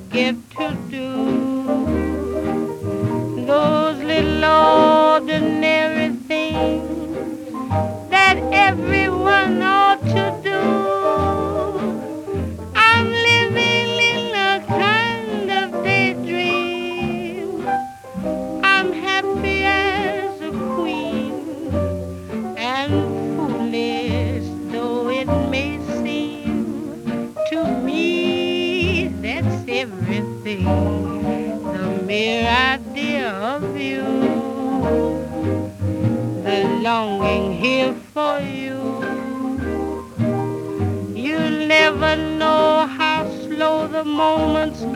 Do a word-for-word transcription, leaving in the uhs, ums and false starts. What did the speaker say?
get to do those little ordinary things that everyone ought to do. I'm living in a kind of daydream. I'm happy as a queen, and foolish though it may seem to me, that's everything. The mere idea of you, the longing here for you. You'll never know how slow the moments